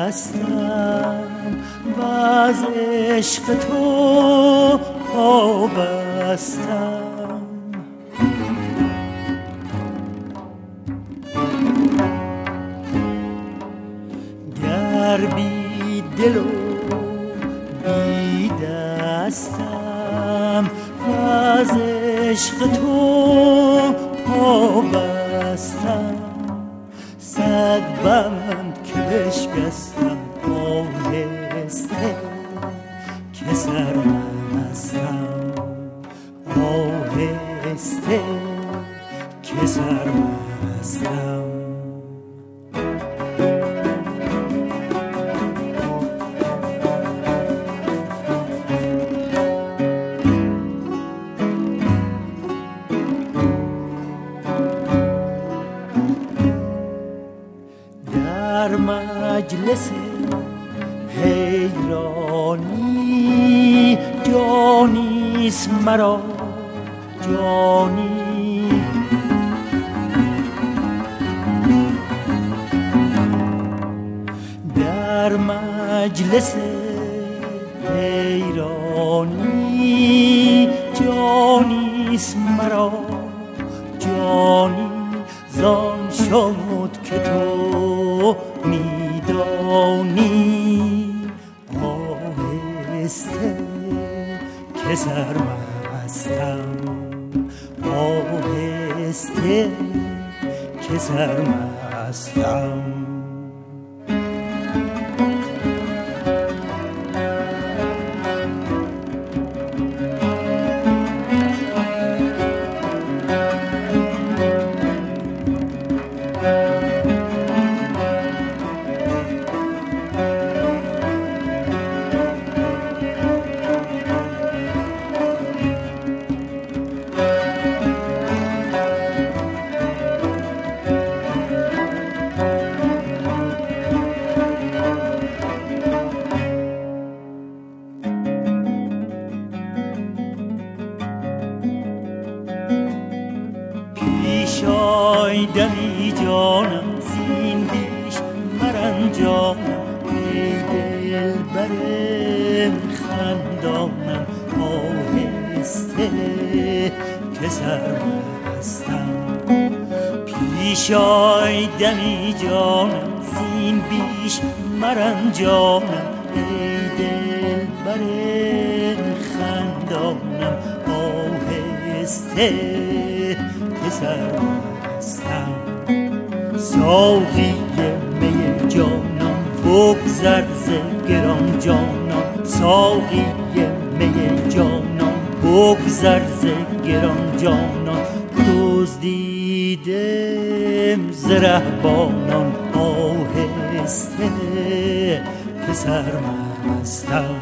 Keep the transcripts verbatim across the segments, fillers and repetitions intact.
بستم و از عشق تو پابستم. گر بی دل و بی دستم و از عشق تو پابستم، صد بند که بشکستم آهسته که سرمستم، آهسته که سرمستم. در مجلس حیرانی جانیست مرا جانی، در مجلس حیرانی جانیست مرا جانی، زان شد که تو میدانی آهسته که سرمستم، آهسته که سرمستم. دمی جانم زین بیش مرنجانم، ای دل برم خندانم آهسته که سرمستم. پیش آی دمی جانم زین بیش مرنجانم، ای دل برم خندانم آهسته که سرمستم. ساقی می جانم بگذر ز گران جانم، ساقی می جانم بگذر ز گران جانم، دزدیدم ز رهبانان آهسته که سرمستم.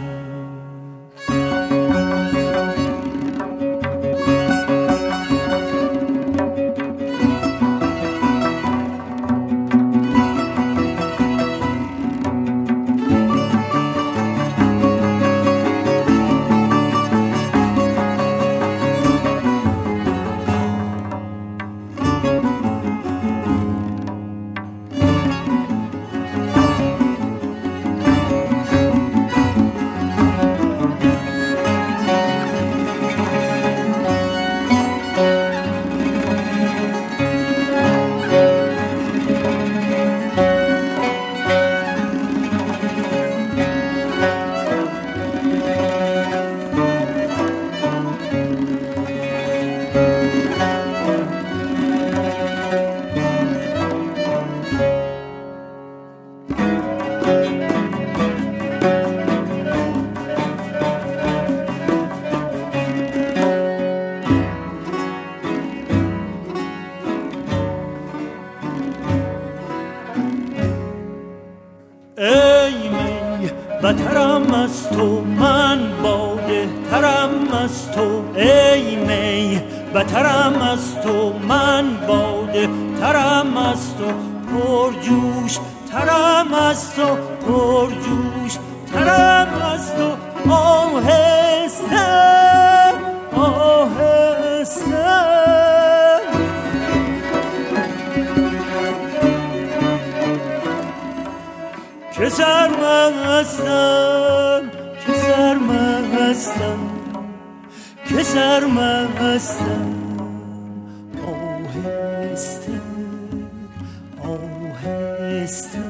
بترم از تو من باده ترم از تو، ای می بترم از تو من باده ترم از تو، پرجوش ترم از تو پرجوش ترم از تو، آهسته آهسته که سرمستم که سرمستم که سرمستم آهسته آهسته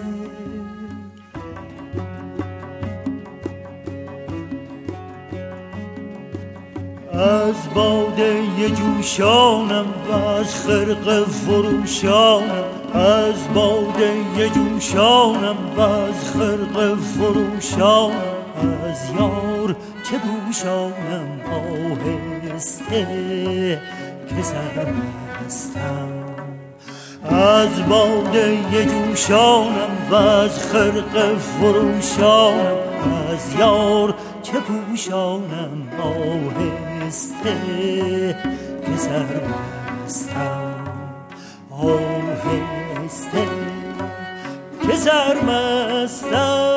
از باده جوشانم و از خرقه فروشانم از باده جوشانم و از خرقه فروشانم از یار چه پوشانم آهسته که سرمستم از باده جوشانم و از خرقه فروشانم از یار چه پوشانم آهسته که سرمستم آهسته که سرمستم